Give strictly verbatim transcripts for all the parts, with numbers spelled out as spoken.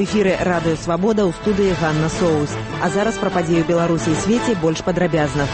эфіры радыё Свабода, ў студыі Ганна Соус. А зараз пра падзею Беларусі і свеце больш падрабязна.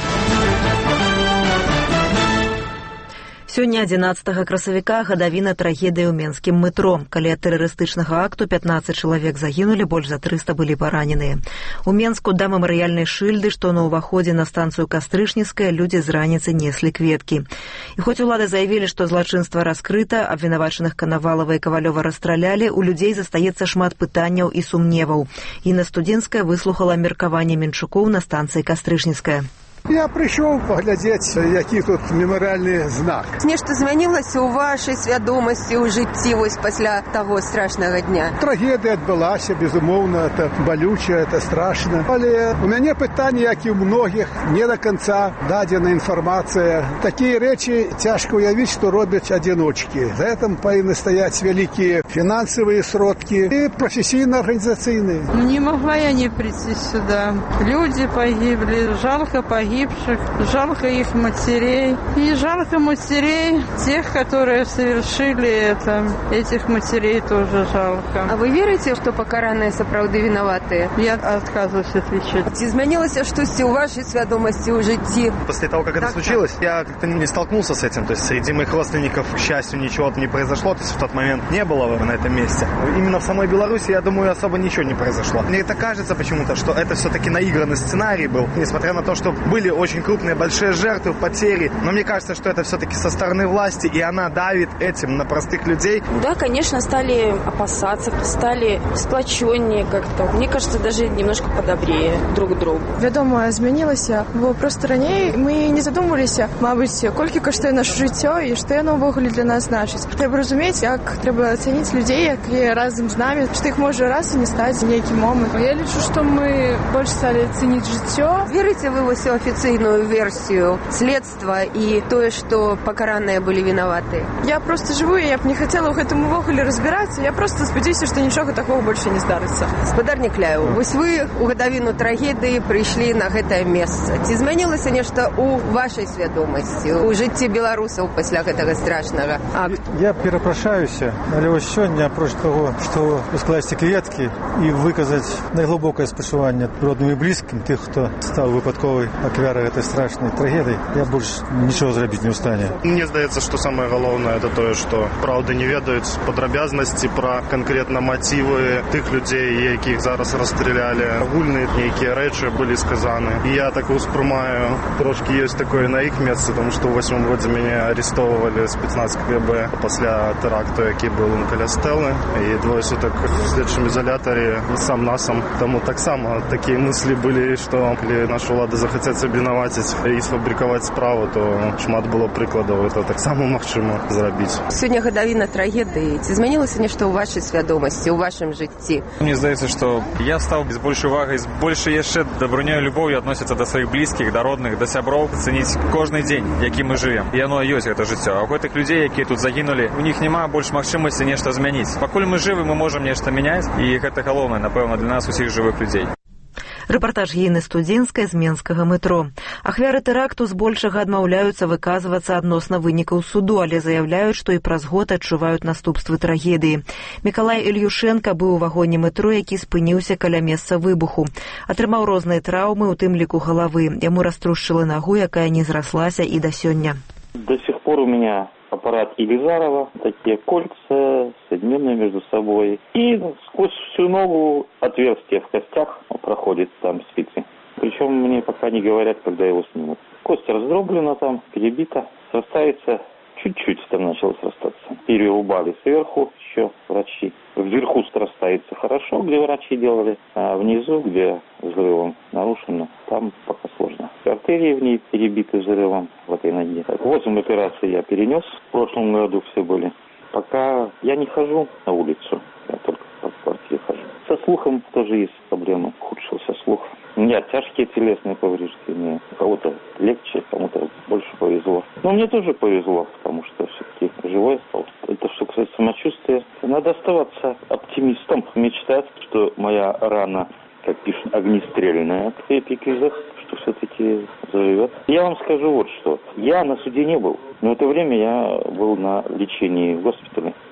Сёння адзінаццатага красавіка гадавіна трагедыі ў менскім метро. Калі ад тэрарыстычнага акту пятнаццаць чалавек загінулі, больш за трыста былі параненыя. У Менску да мемарыяльнай шыльды, што на ўваходзе на станцыю Кастрычніцкая, людзі з раніцы неслі кветкі. І хоць улады заявілі, што злачынства раскрыта, абвінавачаных Канавалава і Кавалёва расстралялі, у людзей застаецца шмат пытанняў і сумневаў. Інна Студзенская выслухала меркаванне менчукоў на станцыі Кастрычніцкая. Я прийшов поглядець, який тут меморіальний знак. Нешта змянілася у вашій свядомості, у житті ось після того страшного дня? Трагедія відбулася, безумовно, це болюче, це страшно. Але у мене питання, як і у многих, не до кінця дадена інформація. Такі речі тяжко уявити, що роблять одиночки. За цим повинні стояти великі фінансові сродки і професійно-організаційні. Не могла я не прийти сюди. Люди погибли, жалко погибли. Погибших, жалко их матерей. И жалко матерей тех, которые совершили это. Этих матерей тоже жалко. А вы верите, что покаранные сапраўды виноваты? Я отказываюсь отвечать. Изменилось что-то у вашей свядомости, у житті? После того, как так, это случилось, так. я как-то не столкнулся с этим. То есть среди моих родственников, к счастью, ничего не произошло. То есть в тот момент не было на этом месте. Именно в самой Беларуси, я думаю, особо ничего не произошло. Мне это кажется почему-то, что это все-таки наигранный сценарий был. Несмотря на то, что были очень крупные, большие жертвы, потери. Но мне кажется, что это все-таки со стороны власти, и она давит этим на простых людей. Да, конечно, стали опасаться, стали сплоченнее как-то. Мне кажется, даже немножко подобрее друг к другу. Вядома, змянілася, бо просто раней мы не задумваліся, мабыць, колькі каштуе наше жыццё і што яно ўвогуле для нас значыць. Трэба разумець, як трэба ацаніць людзей, якія разам з намі, што іх можа раз і не стаць нейкі момант. Я лічу, што мы больш сталі цаніць жыццё. Верите вы в официальную версию следства и то, что покаранные были виноваты? Я просто живу, и я б не хотела в этом увогуле разбираться. Я просто спадзяюся, что ничего такого больше не здарыцца. Спадар Некляеў, вось вы у гадавіну трагедыі прыйшлі на гэтае месца. Ці змянілася нешта у вашай свядомасці, у жыцці беларусаў пасля гэтага страшнага акту? Я перапрашаюся, але вось сёння, апроч таго, што скласці кветкі і выказаць найглыбокае спачуванне родным і блізкім тых, хто стаў выпадковай ахвярай этой страшной трагедии, я больше ничего зрабіць не ў стане. Мне здаецца, што самае галоўнае это тое, што праўда не ведаюць падрабязнасці пра канкрэтна матывы тых людзей, якіх зараз расстралялі. Агульныя нейкія рэчы былі сказаны. І я так успрымаю, трошки ёсць такое на іх месцы, тому што ў восьмым годзе мяне арестовывалі спецназ КГБ пасля тэракту, які быў каля Стэлы, і двое сутак в следчым изоляторе сам насам. Таму таксама такія мыслі былі, што калі наша ўлада захацяць абвінаваціць і сфабрикаваць справу, то шмат было прыкладаў, это таксама магчыма зрабіць. Сёння гадавіна трагедыі. Ці змянілася нешта ў вашай свядомасці, ў вашым жыцці? Мне здаецца, што я стаў з большай увагай, з большай яшчэ дабрынёй любоўю адносіцца да сваіх блізкіх, да родных, да сяброў, цаніць кожны дзень, які мы жывем. І яно ёсць гэта жыццё. А ў гэтых людзей, якія тут загінулі, у них няма больш магчымасці нешта змяніць. Пакуль мы жывы, мы можам нешта мяняць, і гэта галоўнае, напэўна, для нас усіх жывых людзей. Рэпартаж Інны Студзенскай з менскага метро. Ахвяры тэракту збольшага адмаўляюцца выказвацца адносна вынікаў суду, але заяўляюць, што і праз год адчуваюць наступствы трагедыі. Мікалай Ільюшэнка быў у вагоне метро, які спыніўся каля месца выбуху. Атрымаў розныя траўмы, у тым ліку галавы. Яму раструшчыла нагу, якая не зраслася і да сёння. До сих пор у меня аппарат Илизарова, такие кольца, соединенные между собой. И сквозь всю ногу отверстие в костях проходит там спицы. Причем мне пока не говорят, когда его снимут. Кость раздроблена там, перебита, срастается, чуть-чуть там начало срастаться. Перерубали сверху еще врачи. Вверху срастается хорошо, где врачи делали, а внизу, где взрывом нарушено, там пока сложно. Артерии в ней перебиты взрывом в этой ноге. Восемь операций я перенес. В прошлом году все были. Пока я не хожу на улицу, я только по квартире хожу. Со слухом тоже есть проблемы. Ухудшился слух. У меня тяжкие телесные повреждения. У кого-то легче, кому-то больше повезло. Но мне тоже повезло, потому что все-таки живой стал. Это что касается самочувствия. Надо оставаться оптимистом. Мечтать, что моя рана, как пишут, огнестрельная в эпикризах, что все-таки заживет. Я вам скажу вот что. Я на суде не был. Но в это время я был на лечении в госпитале.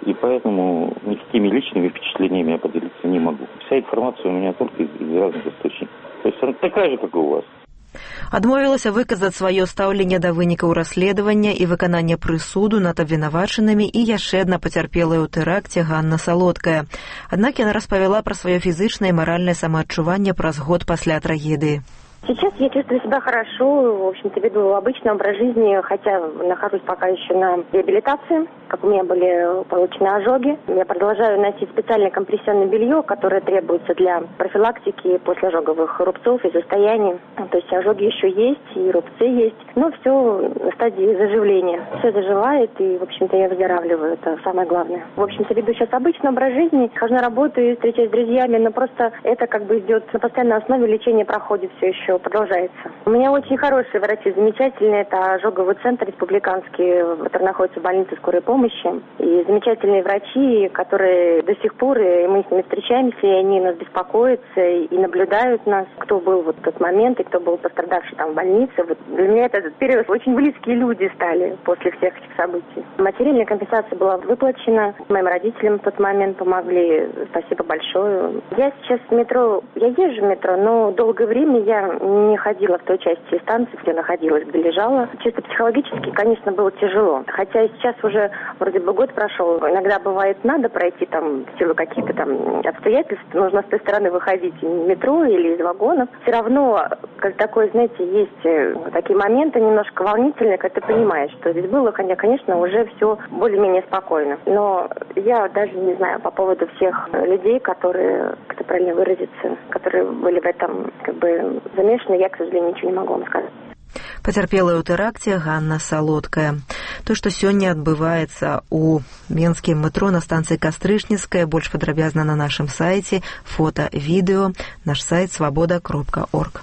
И поэтому никакими личными впечатлениями я поделиться не могу. Вся информация у меня только из, из разных источников. То есть она такая же, как и у вас. Адмовілася выказаць сваё стаўленне да вынікаў расследавання і выканання прысуду над абвінавачанымі і яшчэ адна пацярпелая ў тэракце Ганна Салодкая. Аднак яна распавяла пра сваё фізычнае і маральнае самаадчуванне праз год пасля трагедыі. Сейчас я чувствую себя хорошо, в общем-то, веду обычный образ жизни, хотя нахожусь пока еще на реабилитации, как у меня были получены ожоги. Я продолжаю носить специальное компрессионное белье, которое требуется для профилактики после ожоговых рубцов и состояний. То есть ожоги еще есть, и рубцы есть, но все на стадии заживления. Все заживает, и, в общем-то, я выздоравливаю, это самое главное. В общем-то, веду сейчас обычный образ жизни, хожу на работу и встречаюсь с друзьями, но просто это как бы идет на постоянной основе, лечение проходит все еще. Продолжается. У меня очень хорошие врачи, замечательные. Это ожоговый центр республиканский, который находится в больнице скорой помощи. И замечательные врачи, которые до сих пор, и мы с ними встречаемся, и они нас беспокоятся и наблюдают нас, кто был вот в тот момент, и кто был пострадавший там в больнице. Вот для меня этот период очень близкие люди стали после всех этих событий. Материальная компенсация была выплачена. Моим родителям в тот момент помогли. Спасибо большое. Я сейчас в метро, я езжу в метро, но долгое время я не ходила в той части станции, где находилась, где лежала. Чисто психологически, конечно, было тяжело. Хотя и сейчас уже вроде бы год прошел. Иногда бывает надо пройти там в силу каких-то там обстоятельств. Нужно с той стороны выходить в метро или из вагонов. Все равно, как такое, знаете, есть такие моменты немножко волнительные, когда ты понимаешь, что здесь было, конечно, уже все более-менее спокойно. Но я даже не знаю по поводу всех людей, которые, как-то правильно выразиться, которые были в этом как бы замешаны. Я, к сожалению, ничего не могу вам сказать. Пацярпелая ў тэракце Ганна Салодкая. То, што сёння адбываецца ў менскім метро на станцыі Кастрычніцкая, больш падрабязна на нашым сайце, фота, відэо, наш сайт свабода кропка орг.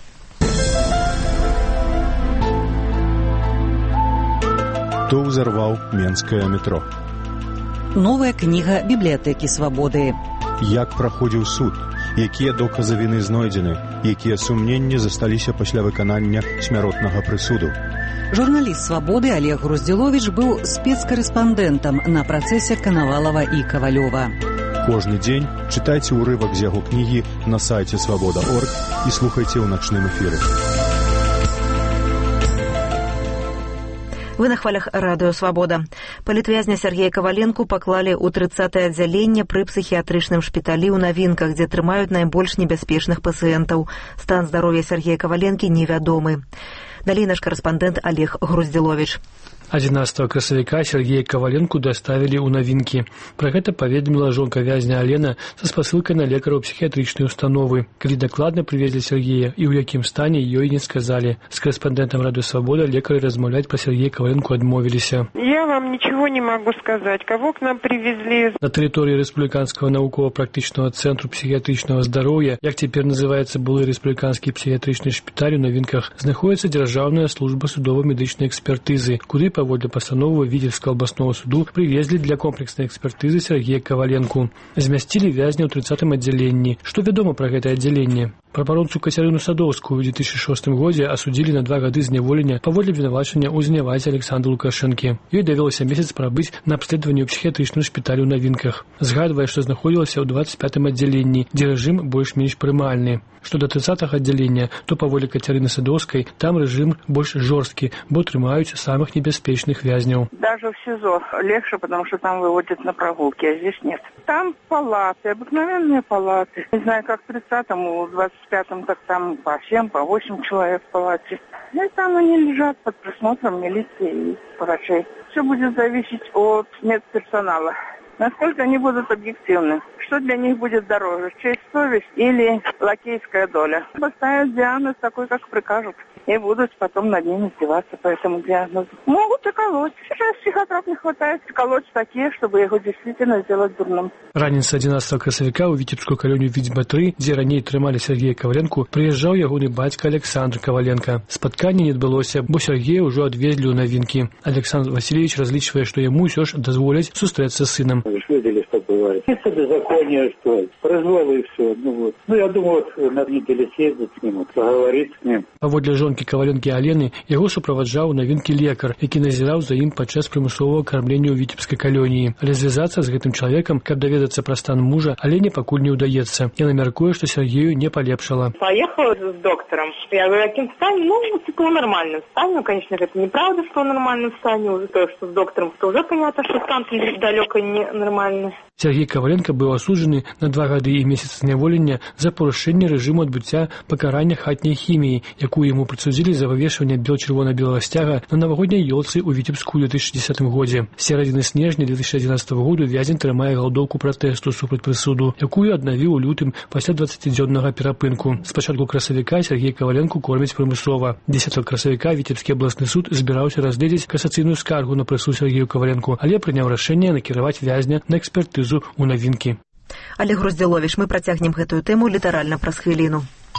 Хто ўзарваў менскае метро? Новая кніга бібліятэкі свабоды. Як праходзіў суд? Якія доказы віны знойдзены? Якія сумненні засталіся пасля выканання смяротнага прысуду? Журналіст «Свабоды» Олег Груздзіловіч быў спецкарэспандэнтам на працэсе Канавалава і Кавалёва. Кожны дзень чытайце ўрывак з яго кнігі на сайце свабода кропка орг і слухайце ў начным эфіры. Вы на хвалях радыё «Свабода». Палітвязня Сергея Каваленку паклалі ў трыццатае аддзяленне пры псіхіятрычным шпіталі ў Навінках, дзе трымаюць найбольш небяспечных пацыентаў. Стан здароўя Сергея Каваленкі невядомы. Далей наш карэспандэнт Олег Груздзіловіч. адзінаццатага красавіка Сергея Каваленку даставілі ў Навінкі. Пра гэта паведаміла жонка вязня Алена са спасылкай на лекара ў псіхіятрычнай установы. Калі дакладна прывезлі Сергея і ў якім стане, ёй не сказалі. З карэспандэнтам радыё «Свабода» лекары размаўляць пра Сергея Каваленку адмовіліся. Я вам ничего не могу сказать. Кого к нам привезли? На тэрыторыі Рэспубліканскага навукова-практычнага цэнтру псіхіятрычнага здароўя, як цяпер называецца былы рэспубліканскі псіхіятрычны шпіталь у Навінках, знаходзіцца дзяржаўная служба судова-медычнай экспертызы, куды паводле пастановы Віцебскага абласнога суду прывезлі для комплекснай экспертызы Сергея Каваленку. Змясцілі вязня ў трыццатым аддзяленні. Што вядома пра гэтае аддзяленне? Прапаронцу Кацярыну Садоўскую ў две тысячы шостым годзе асудзілі на два гады зняволення паводле абвінавачання ў знявазе Александру Лукашэнкі. Ёй давялося месяц прабыць на абследаванні ў псіхіятрычным шпіталі ў Навінках. Згадвае, што знаходзілася ў дваццаць пятым аддзяленні, дзе рэжым больш-менш прымальны. Што да трыццатага аддзялення, то паводле Кацярыны Садоўскай там рэжым больш жорсткі, бо трымаюць самых небяспечных вязняў. Даже в СИЗО легче, потому что там выводят на прогулки, а здесь нет. Там палаты, обыкновенные палаты. Не знаю, как в тридцатом, у двадцать пятом, так там по семь, по восемь человек в палате. И там они лежат под присмотром милиции и врачей. Все будет зависеть от медперсонала. Насколько они будут объективны. Что для них будет дороже, честь, совесть или лакейская доля. Поставят диагноз такой, как прикажут. И будут потом над ними издеваться по этому диагнозу. Могут и колоть. Сейчас психотроп не хватает. Колоть такие, чтобы его действительно сделать дурным. Раніцай адзінаццатага красавіка ў Віцебскую калонію Відзьма тры, дзе раней трымалі Сергея Каваленку, прыязджаў ягоны бацька Александр Каваленка. Спатканне не адбылося, бо Сергея ўжо адвезлі ў Навінкі. Александр Васильевич разлічвае, што яму ўсё ж дазволяць сустрэцца з сынам. Съездили часто бывает. Это беззаконие, что произвол и все. Ну, вот. Ну, я думаю, вот на неделю съездить с ним, поговорить с ним. Паводле жонкі Каваленкі Алены, яго суправаджаў навінкі лекар, які назіраў за ім падчас прымусовага кармлення ў віцебскай калоніі. Але звязацца з гэтым чалавекам, каб даведацца пра стан мужа, Алене пакуль не ўдаецца. Яна мяркуе, што Сергею не полепшала. Поехала с доктором. Я говорю, каким стане? Ну, типа, нормальным стане. Ну, конечно, это неправда, что в нормальном стане. Уже то, что с доктором, то уже понятно, что стан далеко не нормальный. Сергей Каваленко быў асуджаны на два гады і месяц зняволення за парушэнне рэжыму адбыцця пакарання хатняй хіміі, якую яму прысудзілі за вывешванне бел-чырвона-белага сцяга на навагодняй ёлцы ў Віцебску ў две тысячи десятым годзе. З сярэдзіны снежня две тысячи одиннадцатого году вязень трымае галодоўку пратэсту супраць прысуду, якую аднавіў у лютым пасля дваццацідзённага перапынку. З пачатку красавіка Сергей Каваленку кормяць прымусова. дзесятага красавіка Віцебскі абласны суд збіраўся разгледзець касацыйную скаргу на прысуд Сергею Каваленку, але прыняў рашэнне накіраваць вязня на экспертызу у навінкі. Олег Груздзіловіч, мы працягнем гэтую тэму літаральна праз хвіліну.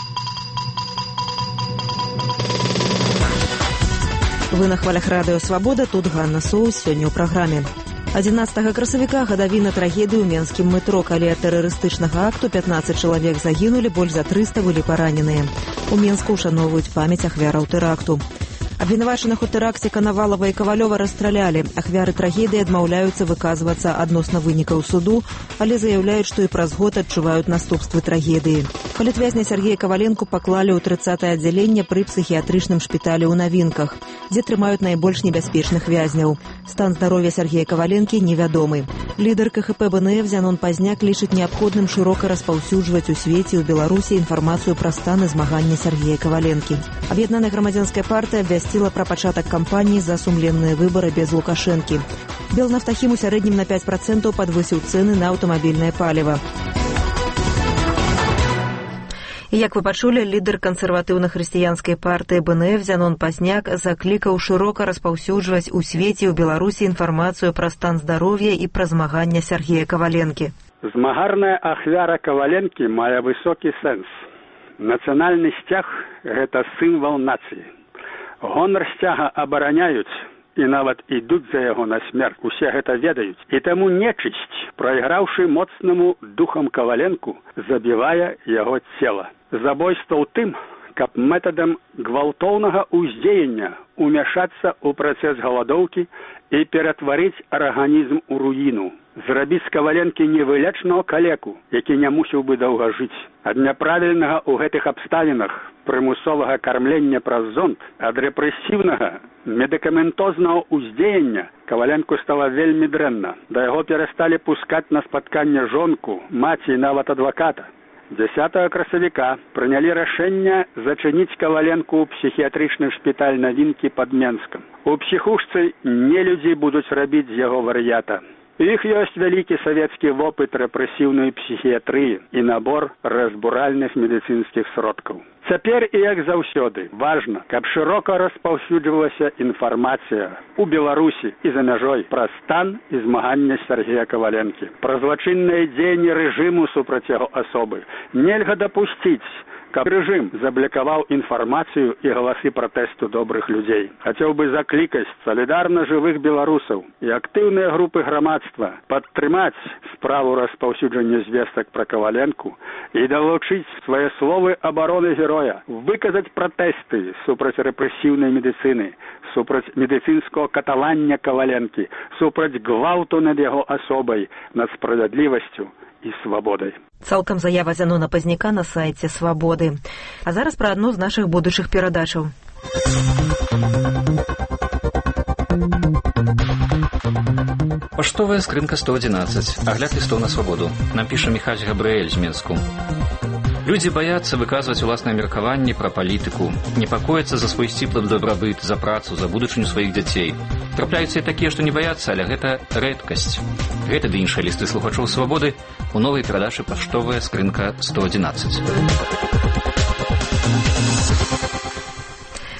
Вы на хвалях радыё «Свабода», тут Ганна Соус, сёння ў праграме. адзінаццатага красавіка гадавіна трагедыі ў менскім метро, калі ад тэрарыстычнага акту пятнаццаць чалавек загінулі, больш за трыста былі параненыя. У Менску ўшаноўваюць памяць ахвяраў тэракту. Абвінавачаных у тэракце Канавалова і Кавалёва расстралялі. Ахвяры трагедыі адмаўляюцца выказвацца адносна вынікаў суду, але заяўляюць, што і праз год адчуваюць наступствы трагедыі. Палітвязня Сергея Каваленку паклалі ў трыццатае аддзяленне пры псіхіятрычным шпіталі ў Навінках, дзе трымаюць найбольш небяспечных вязняў. Стан здароўя Сергея Каваленкі невядомы. Лідар ка ха пэ бэ эн эф Зянон Пазняк лічыць неабходным шырока распаўсюджваць у свеце і ў Беларусі інфармацыю пра стан і змаганне Сергея Каваленкі. Аб'яднаная грамадзянская партыя абвясціла пра пачатак кампаніі за сумленныя выбары без Лукашэнкі. Белнафтахім у сярэднім на пяць працэнтаў падвысіў цэны на аўтамабільнае паліва. І як вы пачулі, лідар кансерватыўна-хрысціянскай партыі бэ эн эф Зянон Пазняк заклікаў шырока распаўсюджваць у свеце і ў Беларусі інфармацыю пра стан здароўя і пра змаганне Сергея Каваленкі. Змагарная ахвяра Каваленкі мае высокі сэнс. Нацыянальны сцяг – гэта сімвал нацыі. Гонар сцяга абараняюць і нават ідуць за яго на смерць. Усе гэта ведаюць. І таму нечысць, прайграўшы моцнаму духам Каваленку, забівае яго цела. Забойства ў тым, каб метадам гвалтоўнага ўздзеяння умяшацца ў працэс галадоўкі і ператварыць арганізм у руіну. Зрабіць з Каваленкі невылечнага калеку, які не мусіў бы доўга жыць. Ад няправільнага ў гэтых абставінах прымусовага кармлення праз зонд, ад рэпрэсіўнага медыкаментознага ўздзеяння Каваленку стала вельмі дрэнна. Да яго перасталі пускаць на спатканне жонку, маці і нават адваката. дзесятага красавіка прынялі рашэнне зачыніць Каваленку ў псіхіятрычны шпіталь Навінкі пад Менскам. У псіхушцы нелюдзі будуць рабіць з яго вар'ята. Іх ёсць вялікі савецкі вопыт рэпрэсіўнай псіхіятрыі і набор разбуральных медыцынскіх сродкаў. Цяпер і як заўсёды важна, каб шырока распаўсюджвалася інфармацыя у Беларусі і за мяжой пра стан і змаганне Сергея Каваленкі. Пра злачынныя дзеянні рэжыму супраць яго асобы нельга дапусціць, каб рэжым заблакаваў інфармацыю і галасы пратэсту добрых людзей. Хацеў бы заклікаць салідарна жывых беларусаў і актыўныя групы грамадства падтрымаць справу распаўсюджання звестак пра Каваленку і далучыць свае словы абароны героя, выказаць пратэсты супраць рэпрэсіўнай медыцыны, супраць медыцынскага катавання Каваленкі, супраць гвалту над яго асобай, над справядлівасцю і свабодай. Цалкам заява Зянона Пазняка на сайце «Свабоды». А зараз пра адну з нашых будучых перадачаў. Паштовая скрынка сто адзінаццаць. Агляд лістоў на свабоду. Нам піша Міхась Габрыэль з Менску. Людзі баяцца выказваць уласнае меркаванне пра палітыку, непакояцца за свой сціплы дабрабыт, за працу, за будучыню сваіх дзяцей. Трапляюцца і такія, што не баяцца, але гэта рэдкасць. Гэта ды іншыя лісты слухачоў свабоды у новай перадачы «Паштовая скрынка сто адзінаццаць».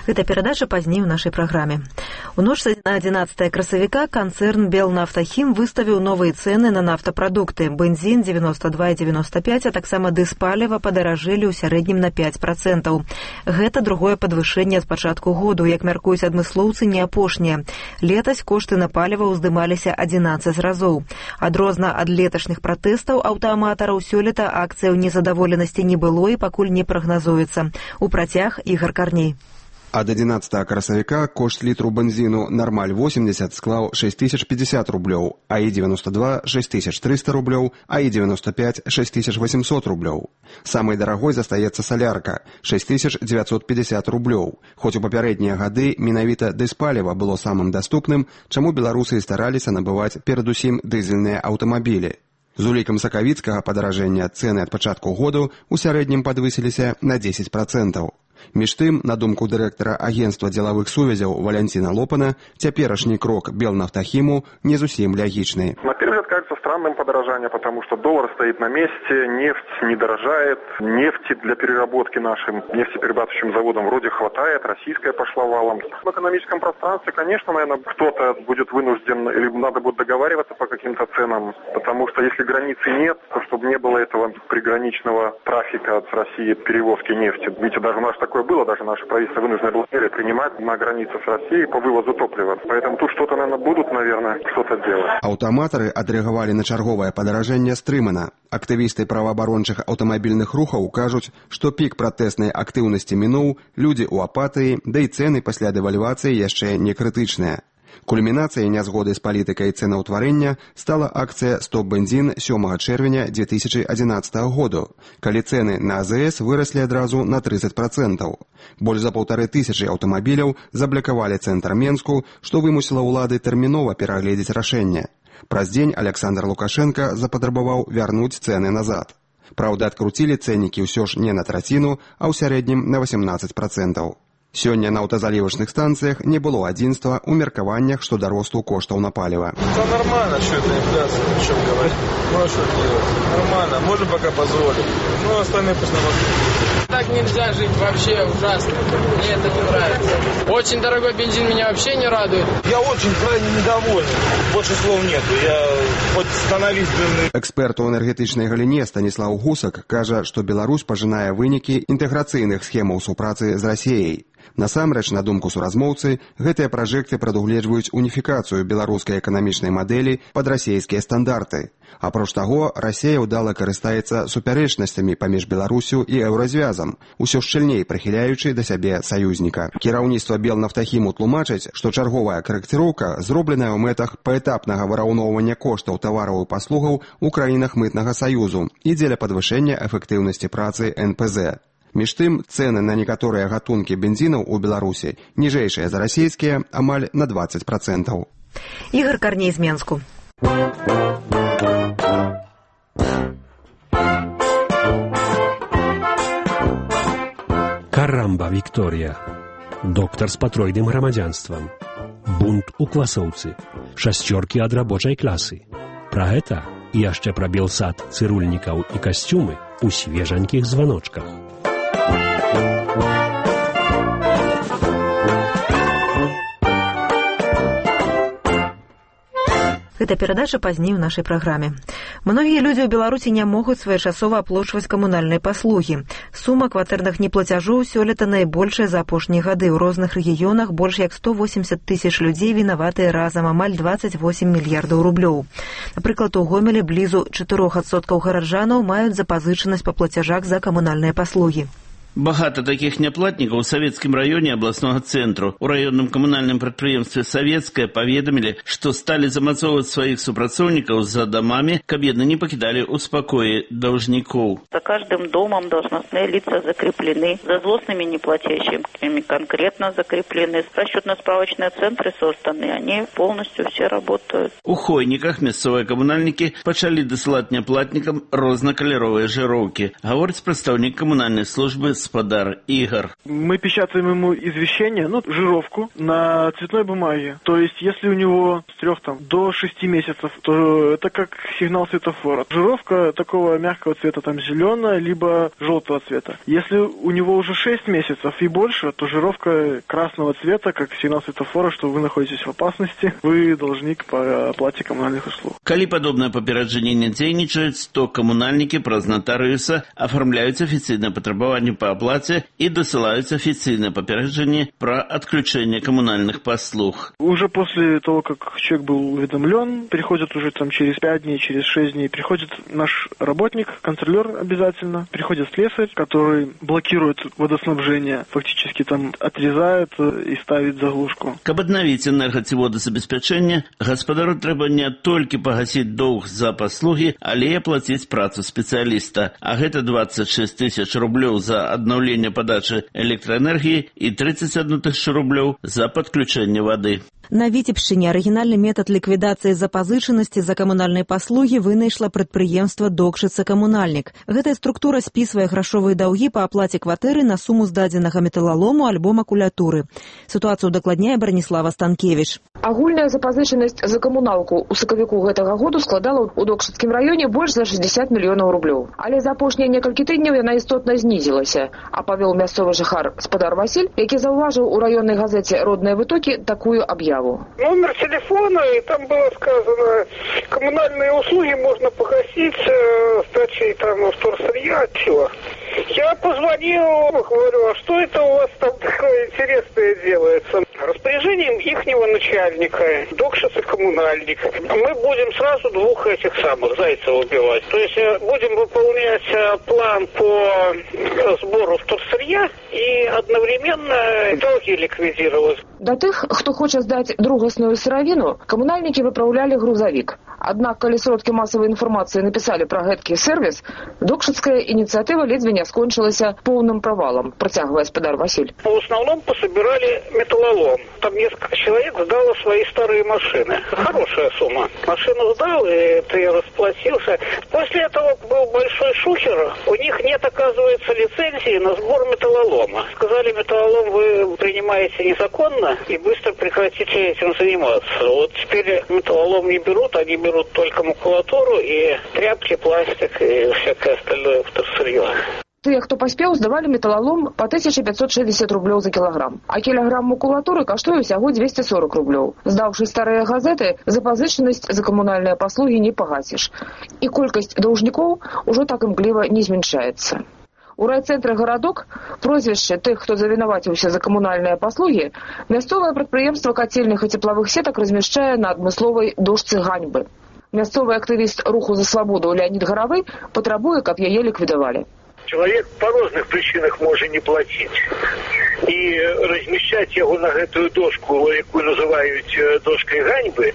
Гэта перадача пазней у нашай праграме. У ноч на адзінаццатае красавіка канцэрн «Белнафтахім» выставіў новыя цэны на нафтапрадукты. Бензін девяносто два и девяносто пять, а таксама дызпаліва падаражэлі ў сярэднім на пять процентаў. Гэта другое падвышэнне з пачатку году, як мяркуюць адмыслоўцы, не апошняе. Летась кошты на паліва ўздымаліся адзінаццаць разоў. Адрозна ад леташніх пратэстаў аўтааматараў сёлета акцыяў незадаволенасці не было і пакуль не прагназуецца. У працяг Ігар Карней. Ад адзінаццатага красавіка кошт літру бензіну «Нормаль восемьдесят» склаў шесть тысяч пятьдесят рублёў, АИ девяносто два – шесть тысяч триста рублёў, АИ девяносто пять – шесть тысяч восемьсот рублёў. Самай дарагой застаецца салярка – шесть тысяч девятьсот пятьдесят рублёў. Хоць у папярэднія гады менавіта дызпаліва было самым даступным, чаму беларусы стараліся набываць перадусім дызельныя аўтамабілі. З улікам сакавіцкага падаражэння цэны ад пачатку году ў сярэднім падвысіліся на десять процентаў. Між тым, на думку дырэктара агентства дзелавых сувязяў Валянціна Лопана, цяперашні крок Белнафтахіму не зусім логичный. На первый взгляд кажется странным подорожание, потому что доллар стоит на месте, нефть не дорожает, нефти для переработки нашим нефтеперерабатывающим заводам вроде хватает, российская пошла валом. В экономическом пространстве, конечно, наверное, кто-то будет вынужден, или надо будет договариваться по каким-то ценам, потому что если границы нет, то чтобы не было этого приграничного трафика с Россией перевозки нефти. Видите, даже у нас такое было, даже наше правительство вынуждено было принимать на границе с Россией по вывозу топлива. Поэтому тут что-то, наверное, будут, наверное, что-то делать. Аўтаматары адрэагавалі на чарговае падаражэнне стрымана. Актывісты праваабарончых аўтамабільных рухаў кажуць, што пік пратэснай актыўнасці мінуў, людзі ў апатыі, да і цэны пасля дэвальвацыі яшчэ не крытычныя. Кульмінацыяй нязгоды з палітыкай цэнаўтварэння стала акцыя «Стоп бензін» сёмага чэрвеня две тысячи адзінаццатага году, калі цэны на АЗС выраслі адразу на тридцать процентаў. Больш за паўтары тысячы аўтамабіляў заблакавалі цэнтр Менску, што вымусіла ўлады тэрмінова перагледзець рашэнне. Праз дзень Александр Лукашенко запатрабаваў вярнуць цэны назад. Праўда, адкруцілі цэннікі ўсё ж не на траціну, а ў сярэднім на восемнадцать процентаў. Сёння на аўтазалівачных станцыях не было адзінства ў меркаваннях, што да росту коштаў на паліва. Да нормально, что это инфляция, о чем говорить. Ну а что делать? Нормально, можем пока позволить. Ну остальные пусть нам ответят. Так нельзя жить, вообще ужасно. Мне это не нравится. Очень дорогой бензин меня вообще не радует. Я очень крайне недоволен. Больше слов нету. Я хоть становись длинный. Эксперт у энергетычнай галіне Станіслаў Гусак кажа, што Беларусь пажынае вынікі інтэграцыйных схемаў супрацы з Расіяй. Насамрэч, на думку суразмоўцы, гэтыя пражэкты прадугледжваюць уніфікацыю беларускай эканамічнай мадэлі пад расейскія стандарты. Апроч таго, Расія ўдала карыстаецца супярэчнасцямі паміж Беларусю і еўразвязам, усё шчыльней прыхіляючы да сябе саюзніка. Кіраўніцтва Белнафтахіму тлумачыць, што чарговая карэкціроўка зробленая ў мэтах паэтапнага выраўноўвання коштаў тавараў і паслугаў у краінах мытнага саюзу і дзеля падвышэння эфектыўнасці працы эн пэ зэ. Між тым, цэны на некаторыя гатункі бензінаў у Беларусі ніжэйшыя за расійскія амаль на двадцать процентаў. Ігар Карней з Менску. Карамба Вікторія. Доктар з патройным грамадзянствам. Бунт у класоўцы. Шасцёркі ад рабочай класы. Пра гэта і яшчэ пра белсад, цырульнікаў і касцюмы у свежанькіх званочках. Гэта перадача пазней у нашай праграме. Многія людзі ў Беларусі не могуць своечасова аплочваць камунальныя паслугі. Сума кватэрных неплацяжоў сёлета найбольшая за апошнія гады. У розных рэгіёнах больш як сто восемьдесят тысяч людзей вінаватыя разам амаль двадцать восемь мільярдаў рублёў. Напрыклад, у Гомелі блізу чатырох адсоткаў гараджанаў маюць запазычанасць па плацяжах за камунальныя паслугі. Багато таких няплатников в Советском районе областного центра. У районном коммунальном предприемстве «Советское» поведомили, что стали замацовывать своих супрацовников за домами, каб бедные не покидали у спокое должников. За каждым домом должностные лица закреплены, за злостными неплатящими конкретно закреплены. Расчетно-справочные центры созданы, они полностью все работают. У Хойниках мясцовые коммунальники почали досылать няплатникам розноколеровые жировки. Говорит представник коммунальной службы гаспадар Игорь. Мы печатаем ему извещение, ну, жировку на цветной бумаге. То есть, если у него с трех там, до шести месяцев, то это как сигнал светофора. Жировка такого мягкого цвета, там, зеленая, либо желтого цвета. Если у него уже шесть месяцев и больше, то жировка красного цвета, как сигнал светофора, что вы находитесь в опасности, вы должник по оплате коммунальных услуг. Калі падобнае папераджанне не дзейнічаюць, то камунальнікі праз натарыуса афармляюць афіцыйнае патрабаванне па аплаце і дасылаюць афіцыйнае папераджанне пра адключэнне камунальных паслуг. Уже после того, как человек был уведомлен, приходит уже там через пять дней, через шесть дней, приходит наш работник, контролер обязательно, приходит слесарь, который блокирует водоснабжение, фактически там отрезает и ставит заглушку. Каб аднавіць энергаці водазабеспячэнне, гаспадару трэба не толькі пагасіць доўг за паслугі, але і аплаціць працу спецыяліста. А гэта двадцать шесть тысяч рублёў за аднаўленне падачы электраэнергіі і тридцать одна тысяча рублёў за падключэнне вады. На Віцебшчыне арыгінальны метад ліквідацыі запазычанасці за камунальныя паслугі вынайшла прадпрыемства «Докшыца камунальнік». Гэтая структура спісвае грашовыя даўгі па аплаце кватэры на суму здадзенага металалому альбо макулятуры. Сітуацыю дакладняе Браніслава Станкевіч. Агульная запазычанасць за камуналку ў сакавіку гэтага году складала ў Докшыцкім раёне больш за шестьдесят мільёнаў рублёў. Але за апошнія некалькі тыдняў яна істотна знізілася, а павёў мясцовы жыхар спадар Васіль, які заўважыў у раённай газеце «Родныя вытокі» такую аб'яву. Номер телефона, и там было сказано, коммунальные услуги можно погасить э, сдачей там вторсырья от чего. Я позвонил, говорю, а что это у вас там такое интересное делается? Распоряжением ихнего начальника, Докшица коммунальник, мы будем сразу двух этих самых зайцев убивать. То есть будем выполнять план по сбору вторсырья и одновременно долги ликвидировать. Да тых, хто хоча здаць другасную сыравіну, камунальнікі выпраўлялі грузавік. Аднак, калі сродкі масавай інфармацыі напісалі пра гэткі сервіс, докшыцкая ініцыятыва ледзьве не скончылася поўным правалам, працягвае спадар Васіль. В основном пособирали металлолом. Там несколько человек сдало свои старые машины. Хорошая сумма. Машину сдал, и ты расплатился. После этого был большой шухер. У них нет, оказывается, лицензии на сбор металлолома. Сказали, металлолом вы принимаете незаконно, и быстро прекратите этим заниматься. Вот теперь металлолом не берут, они берут только макулатуру и тряпки, пластик и всякое остальное вторсырье. Тыя, хто паспеў, здавалі металлолом па тысяча пятьсот шестьдесят рублёў за кілаграм, а кілаграм макулатуры каштуе ўсяго двести сорок рублёў. Здаўшы старыя газеты, запазычанасць за камунальныя паслугі не пагасіш. І колькасць даўжнікоў ужо так імкліва не змяншаецца. У райцэнтры гарадок прозвішча тых, хто завінаваціўся за камунальныя паслугі, мясцовае прадпрыемства кацельных і цеплавых сетак размяшчае на адмысловай дошцы ганьбы. Мясцовы актывіст руху за свабоду Леонид Горовый патрабуе, каб яе ліквідавалі. Человек по разных причинах может не платить. И размещать его на эту дошку, якую называют дошкой ганьбы,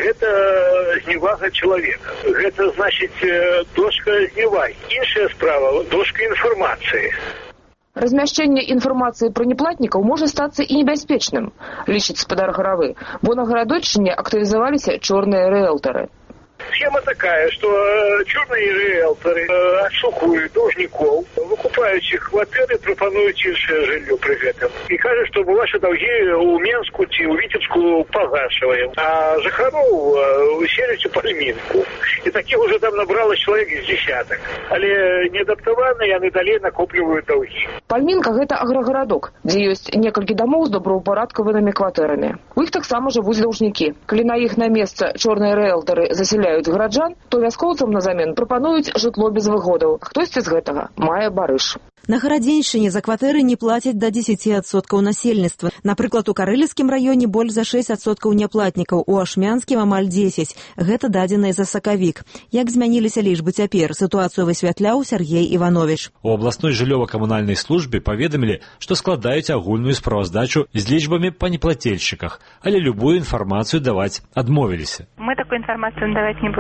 это зневага человека. Это значит дошка зневай. Іншая справа – дошка информации. Размяшчэнне інфармацыі пра неплатнікаў можа стацца і небяспечным, лічыць спадар Горовы, бо на гарадоччыне актывізаваліся чорныя рыэлтары. Схема такая, что э, черные риэлторы э, отшукивают должников, выкупающих квартиры, пропонуют іншее жилье при этом. И кажут, что ваши долги у Менску, у Витебску погашиваем, а жихаров э, селятся по Минску. И таких уже там набралось человек из десяток. Але неадаптаванные, они далее накопливают долги. Пальмінка – гэта аграгарадок, дзе ёсць некалькі дамоў з добраўпарадкаванымі кватэрамі. У іх таксама жывуць даўжнікі. Калі на іх на месца чорныя рыэлтары засяляюць гараджан, то вяскоўцам на замен прапануюць жытло без выгодаў. Хтосьці з гэтага мае барыш. На Гарадзеншчыне за кватэры не плацяць да дзесяці адсоткаў насельніцтва. Напрыклад, у Карэліцкім раёне больш за шэсць адсоткаў няплатнікаў, у Ашмянскім амаль дзесяць. Гэта дадзеныя за сакавік. Як змяніліся лічбы цяпер, сітуацыю высвятляў Сергей Іванович. У абласной жыллёва-камунальнай службе паведамілі, што складаюць агульную справаздачу з лічбамі па неплательшчыках, але любую інфармацыю даваць адмовіліся. Мы такую інфармацыю даваць не будем.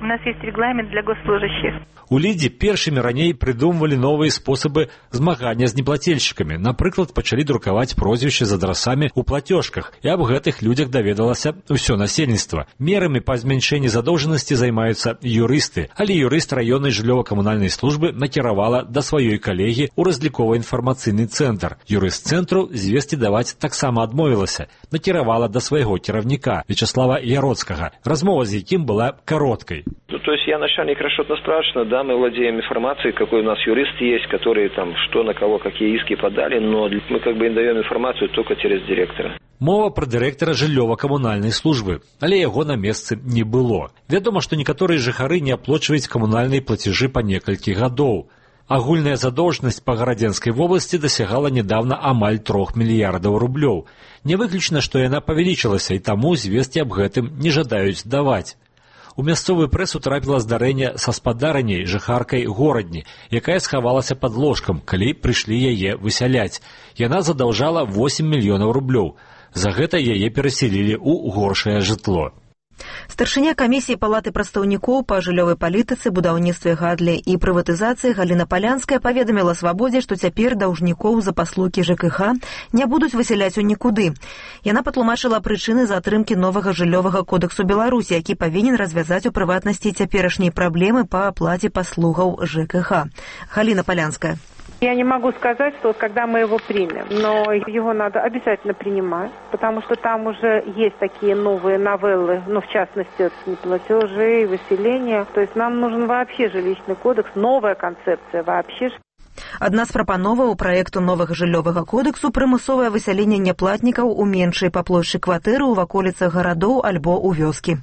У нас есть регламент для госслужащих. У Лідзі першымі раней прыдумвалі новыя спосабы змагання з неплацельшчыкамі. Напрыклад, пачалі друкаваць прозвішчы з адрасамі ў платёжках, і аб гэтых людзях даведалася ўсё насельніцтва. Мерамі па змяншэнні задоўжанасці займаюцца юрысты, але юрыст раённай жыллёва-камунальнай службы накіравала да сваёй калегі ў разлікова-інфармацыйны цэнтр. Юрыст цэнтру звесці даваць таксама адмовілася, накіравала да свайго кіраўніка Вячеслава Яроцкага, размова з якім была кароткай. Ну, то есть я начальник расчетно-справочного, да, мы владеем информацией, какой у нас юрист есть, которые там, что на кого, какие иски подали, но мы как бы им даем информацию только через директора. Мова пра дырэктара жыллёва-камунальнай службы, але яго на месцы не было. Вядома, што некаторыя жыхары не аплочваюць камунальныя плацежы па некалькі гадоў. Агульная задоўжанасць па Гарадзенскай вобласці дасягала недавно амаль трох мільярдаў рублёў. Не выключна, што яна павялічылася, і таму звесткі аб гэтым не жадаюць даваць. У мясцовую прэсу трапіла здарэнне са спадарняй жыхаркай горадні, якая схавалася пад ложкам, калі прыйшлі яе высяляць. Яна задаўжала восем мільёнаў рублёў. За гэта яе перасялілі ў горшае жытло. Старшыня камісіі палаты прадстаўнікоў па жыллёвай палітыцы, будаўніцтве гандлі і прыватызацыі Галіна Палянская паведаміла Свабодзе, што цяпер даўжнікоў за паслугі ЖКХ не будуць высяляць у нікуды. Яна патлумачыла прычыны затрымкі новага жыллёвага кодэксу Беларусі, які павінен развязаць у прыватнасці цяперашняй праблемы па аплаце паслугаў ЖКХ. Галина Полянская. Я не могу сказать, что когда мы его примем, но его надо обязательно принимать, потому что там уже есть такие новые новеллы, ну, в частности, неплатежи, выселения. То есть нам нужен вообще жилищный кодекс, новая концепция вообще. Адна з прапановаў праекту новага жыллёвага кодэксу прымусовае высяленне няплатнікаў у меншай па плошчы кватэры ў ваколіцах гарадоў альбо ў вёскі.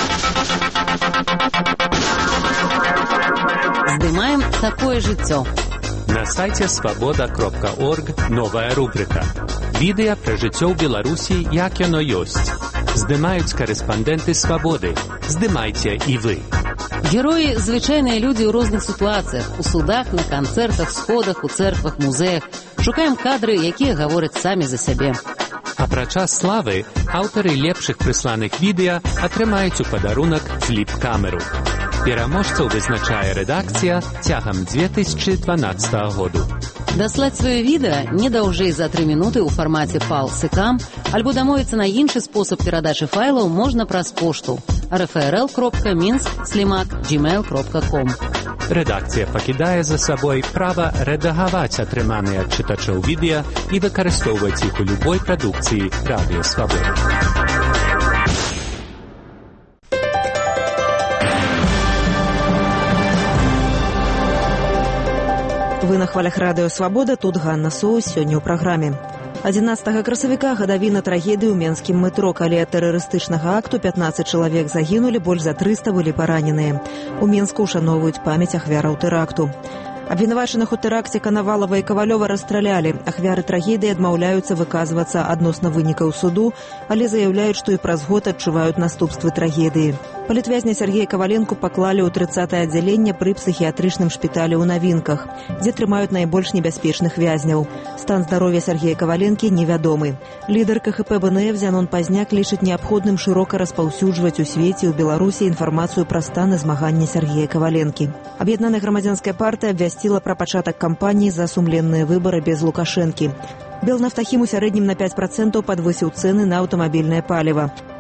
Здымаем такое жыццё. На сайте свобода кропка орг новая рубрика. Відэа пра жыццё ў Беларусі, як яно ёсць. Здымаюць карэспандэнты Свабоды. Здымайце і вы. Героі – звычайныя людзі ў розных сітуацыях, у судах, на канцэртах, сходах, у цэрквах, музеях. Шукаем кадры, якія гавораць самі за сябе. Апрача славы, аўтары лепшых прысланых відэа атрымаюць у падарунак фліп-камеру. Пераможцаў вызначае рэдакцыя цягам дзве тысячы дванаццатага году. Даслаць сваё відэа не даўжэй за тры минуты ў фармаце пал эс кам, альбо дамовіцца на іншы спосаб перадачы файлаў можна праз пошту эр эф эр эл кропка мінск слімак джимейл кропка ком. Рэдакцыя пакідае за сабой права рэдагаваць атрыманыя ад чытачоў відэа і выкарыстоўваць іх у любой прадукцыі радыё Свабода. Вы на хвалях радыё Свабода, тут Ганна Соус, сёння ў праграме. адзінаццатага красавіка гадавіна трагедыі ў менскім метро, калі ад тэрарыстычнага акту пятнаццаць чалавек загінулі, больш за трыста былі параненыя. У Менску ушаноўваюць памяць ахвяраў тэракту. Абвінавачаных у тэракце Канавалава і Кавалёва расстралялі. Ахвяры трагедыі адмаўляюцца выказвацца адносна вынікаў суду, але заяўляюць, што і праз год адчуваюць наступствы трагедыі. Палітвязня Сергея Каваленку паклалі ў трыццатае аддзяленне пры псіхіятрычным шпіталі ў Навінках, дзе трымаюць найбольш небяспечных вязняў. Стан здароўя Сергея Каваленкі невядомы. Лідар ка ха пэ бэ эн эф Зянон Пазняк лічыць неабходным шырока распаўсюджваць у свеце і ў Беларусі інфармацыю пра стан і змаганне Сергея Каваленкі. Аб'яднаная грамадзянская партыя абвясціла пра пачатак кампаніі за сумленныя выбары без Лукашэнкі. Белнафтахім у сярэднім на пяць працэнтаў падвысіў цэны на аўтамабільнае паліва.